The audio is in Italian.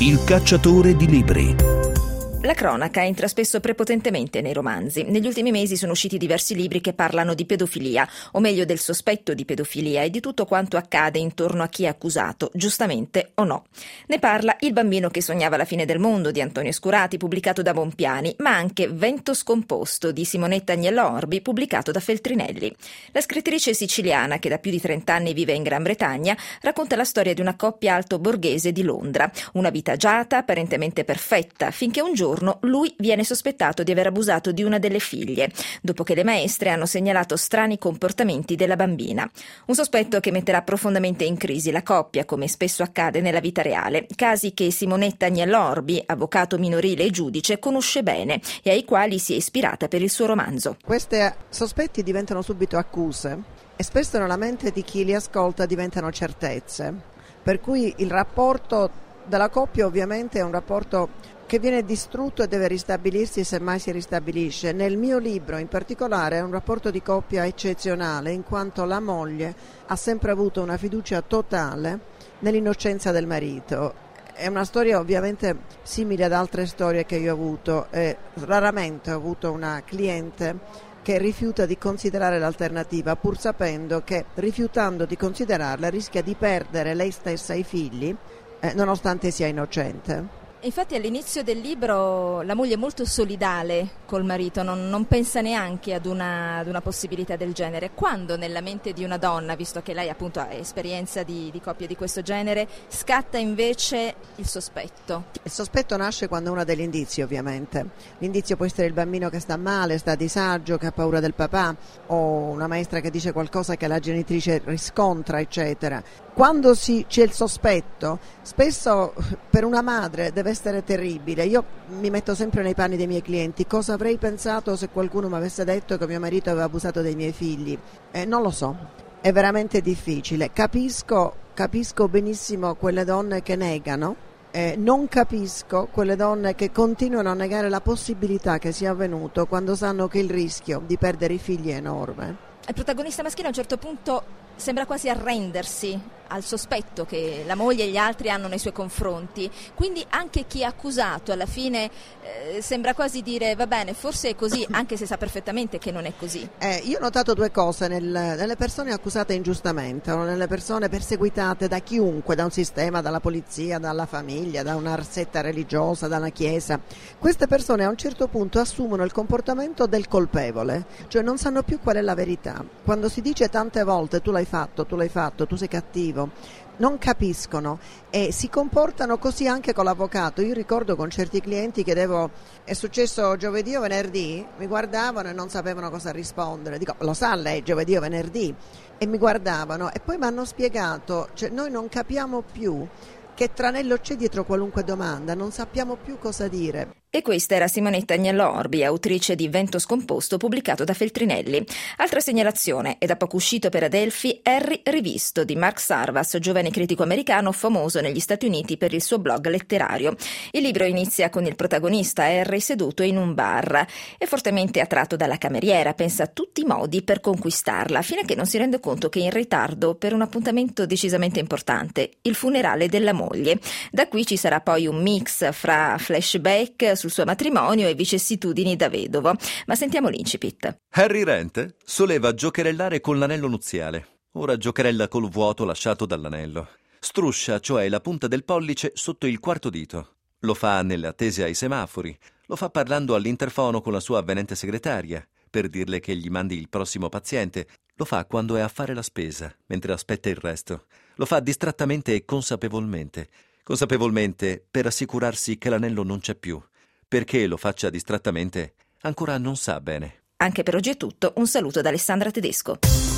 Il cacciatore di libri. La cronaca entra spesso prepotentemente nei romanzi. Negli ultimi mesi sono usciti diversi libri che parlano di pedofilia, o meglio del sospetto di pedofilia e di tutto quanto accade intorno a chi è accusato, giustamente o no. Ne parla Il bambino che sognava la fine del mondo di Antonio Scurati, pubblicato da Bompiani, ma anche Vento scomposto di Simonetta Agnello Orbi, pubblicato da Feltrinelli. La scrittrice siciliana, che da più di 30 anni vive in Gran Bretagna, racconta la storia di una coppia alto borghese di Londra. Una vita agiata, apparentemente perfetta, finché un giorno lui viene sospettato di aver abusato di una delle figlie, dopo che le maestre hanno segnalato strani comportamenti della bambina. Un sospetto che metterà profondamente in crisi la coppia, come spesso accade nella vita reale. Casi che Simonetta Agnello Orbi, avvocato minorile e giudice, conosce bene e ai quali si è ispirata per il suo romanzo. Questi sospetti diventano subito accuse e spesso nella mente di chi li ascolta diventano certezze. Per cui il rapporto della coppia ovviamente è un rapporto che viene distrutto e deve ristabilirsi se mai si ristabilisce. Nel mio libro in particolare è un rapporto di coppia eccezionale, in quanto la moglie ha sempre avuto una fiducia totale nell'innocenza del marito. È una storia ovviamente simile ad altre storie che io ho avuto. Raramente ho avuto una cliente che rifiuta di considerare l'alternativa, pur sapendo che rifiutando di considerarla rischia di perdere lei stessa e i figli, nonostante sia innocente. Infatti all'inizio del libro la moglie è molto solidale col marito, non pensa neanche ad una possibilità del genere. Quando nella mente di una donna, visto che lei appunto ha esperienza di coppie di questo genere, scatta invece il sospetto? Il sospetto nasce quando uno ha degli indizi, ovviamente. L'indizio può essere il bambino che sta male, sta a disagio, che ha paura del papà, o una maestra che dice qualcosa che la genitrice riscontra, eccetera. Quando c'è il sospetto, spesso per una madre deve essere terribile. Io mi metto sempre nei panni dei miei clienti. Cosa avrei pensato se qualcuno mi avesse detto che mio marito aveva abusato dei miei figli? Non lo so, è veramente difficile. Capisco benissimo quelle donne che negano, non capisco quelle donne che continuano a negare la possibilità che sia avvenuto quando sanno che il rischio di perdere i figli è enorme. Il protagonista maschile a un certo punto sembra quasi arrendersi al sospetto che la moglie e gli altri hanno nei suoi confronti, quindi anche chi è accusato alla fine sembra quasi dire va bene, forse è così, anche se sa perfettamente che non è così. Io ho notato due cose nelle persone accusate ingiustamente o nelle persone perseguitate da chiunque, da un sistema, dalla polizia, dalla famiglia, da una setta religiosa, da una chiesa. Queste persone a un certo punto assumono il comportamento del colpevole, cioè non sanno più qual è la verità. Quando si dice tante volte tu l'hai fatto, tu sei cattivo, non capiscono e si comportano così anche con l'avvocato. Io ricordo con certi clienti che è successo giovedì o venerdì, mi guardavano e non sapevano cosa rispondere. Dico, lo sa lei, giovedì o venerdì? E mi guardavano e poi mi hanno spiegato, cioè noi non capiamo più che tranello c'è dietro qualunque domanda, non sappiamo più cosa dire. E questa era Simonetta Agnello Orbi, autrice di Vento scomposto, pubblicato da Feltrinelli. Altra segnalazione, è da poco uscito per Adelphi Harry rivisto di Mark Sarvas, giovane critico americano famoso negli Stati Uniti per il suo blog letterario. Il libro inizia con il protagonista Harry seduto in un bar. È fortemente attratto dalla cameriera, pensa a tutti i modi per conquistarla, fino a che non si rende conto che è in ritardo per un appuntamento decisamente importante, il funerale della moglie. Da qui ci sarà poi un mix fra flashback sul suo matrimonio e vicissitudini da vedovo. Ma sentiamo l'incipit. Harry Rent soleva giocherellare con l'anello nuziale. Ora giocherella col vuoto lasciato dall'anello. Struscia, cioè la punta del pollice, sotto il quarto dito. Lo fa nelle attese ai semafori. Lo fa parlando all'interfono con la sua avvenente segretaria, per dirle che gli mandi il prossimo paziente. Lo fa quando è a fare la spesa, mentre aspetta il resto. Lo fa distrattamente e consapevolmente. Consapevolmente per assicurarsi che l'anello non c'è più. Perché lo faccia distrattamente ancora non sa bene. Anche per oggi è tutto, un saluto da Alessandra Tedesco.